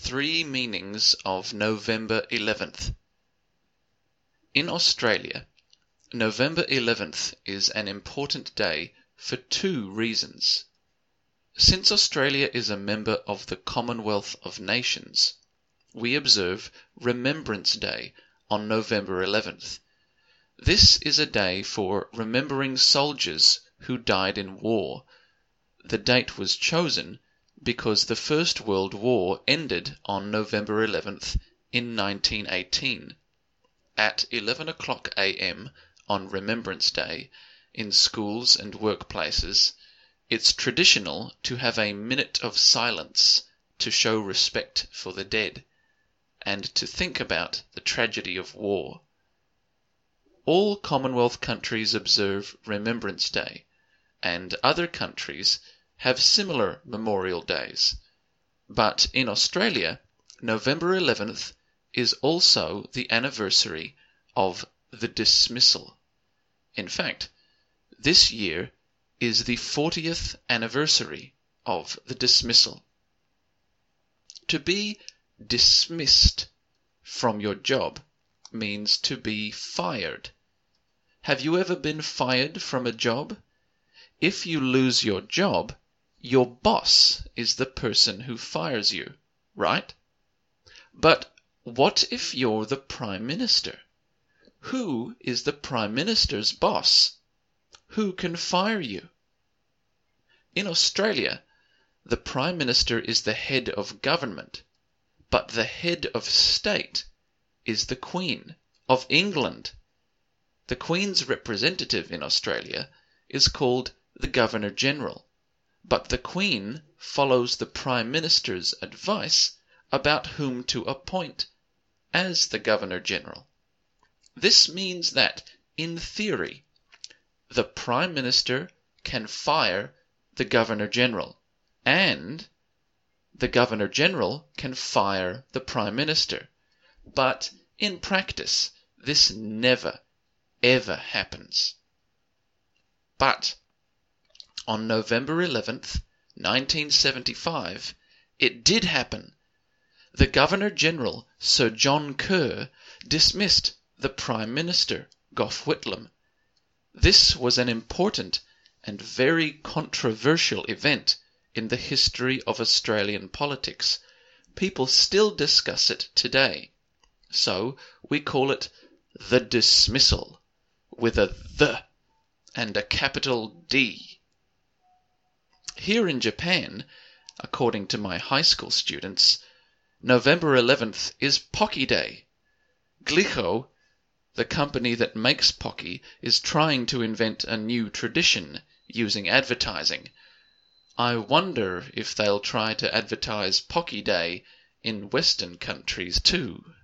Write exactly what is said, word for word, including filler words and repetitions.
Three meanings of November eleventh. In Australia, November eleventh is an important day for two reasons. Since Australia is a member of the Commonwealth of Nations, we observe Remembrance Day on November eleventh. This is a day for remembering soldiers who died in war. The date was chosen because the First World War ended on November eleventh in nineteen eighteen. At eleven o'clock a m on Remembrance Day, in schools and workplaces, it's traditional to have a minute of silence to show respect for the dead and to think about the tragedy of war. All Commonwealth countries observe Remembrance Day, and other countries have similar memorial days. But in Australia, November eleventh is also the anniversary of the dismissal. In fact, this year is the fortieth anniversary of the dismissal. To be dismissed from your job means to be fired. Have you ever been fired from a job? If you lose your job, your boss is the person who fires you, right? But what if you're the Prime Minister? Who is the Prime Minister's boss? Who can fire you? In Australia, the Prime Minister is the head of government, but the head of state is the Queen of England. The Queen's representative in Australia is called the Governor-General, but the Queen follows the Prime Minister's advice about whom to appoint as the Governor-General. This means that, in theory, the Prime Minister can fire the Governor-General, and the Governor-General can fire the Prime Minister. But in practice, this never, ever happens. But on November eleventh, nineteen seventy-five, it did happen. The Governor-General, Sir John Kerr, dismissed the Prime Minister, Gough Whitlam. This was an important and very controversial event in the history of Australian politics. People still discuss it today. So we call it the dismissal, with a "the" and a capital D. Here in Japan, according to my high school students, November eleventh is Pocky Day. Glico, the company that makes Pocky, is trying to invent a new tradition using advertising. I wonder if they'll try to advertise Pocky Day in Western countries too.